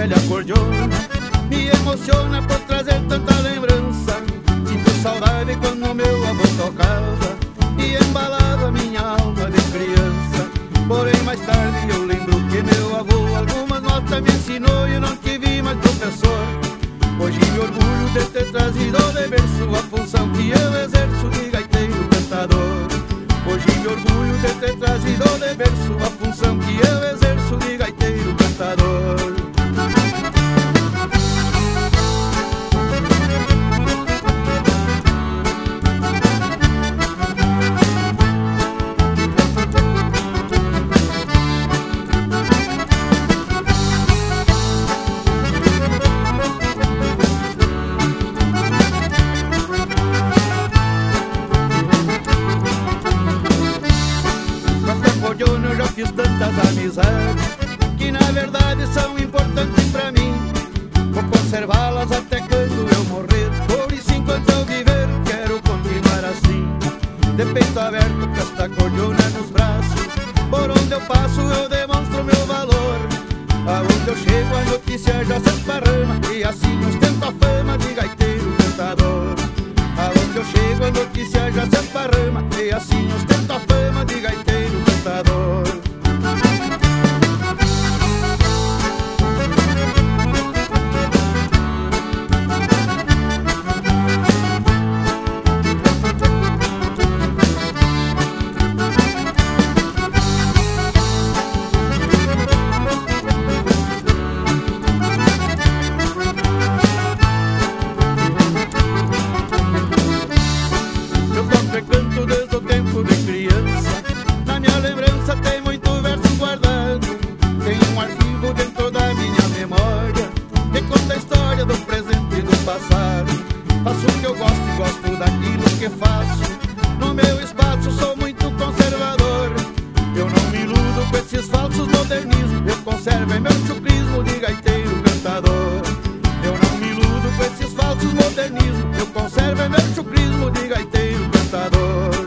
velha acordeona me emociona por trazer tanta lembrança. Sinto saudade quando meu avô tocava e embalava minha alma de criança. Porém mais tarde eu lembro que meu avô algumas notas me ensinou e eu não tive mais professor. Hoje me orgulho de ter trazido de berço a função que eu exerço de gaiteiro cantador. Hoje me orgulho de ter trazido de berço a função que eu exerço de gaiteiro cantador. Eu já fiz tantas amizades que na verdade são importantes pra mim. Vou conservá-las até quando eu morrer. Por isso enquanto eu viver quero continuar assim, de peito aberto com esta acordeona nos braços. Por onde eu passo eu demonstro meu valor. Aonde eu chego a notícia já se esparrama e assim ostento a fama de gaiteiro cantador. Aonde eu chego a notícia já se esparrama e assim ostento a fama de gaiteiro cantador. Canto desde o tempo de criança, na minha lembrança tem muito verso guardado. Tem um arquivo dentro da minha memória que conta a história do presente e do passado. Faço o que eu gosto e gosto daquilo que faço. No meu espaço sou muito conservador. Eu não me iludo com esses falsos modernismos. Eu conservo em meu chucrismo de gaiteiro cantador. Eu não me iludo com esses falsos modernismos. Eu conservo em meu chucrismo de gaiteiro cantador.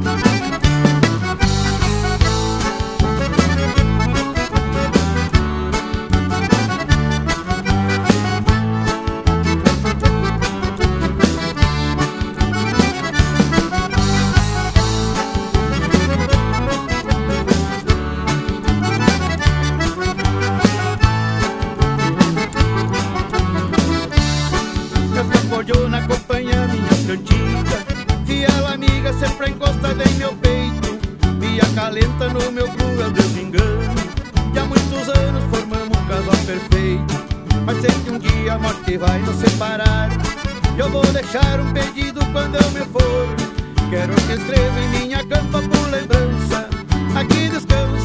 Essa acordeona acompanha minha cantiga, fiel amiga sempre encostada em meu peito, me acalenta no meu cruel desengano. E há muitos anos formamos um casal perfeito, mas sei que um dia a morte vai nos separar. Eu vou deixar um pedido quando eu me for, quero que escreva em minha campa por lembrança. Aqui descanso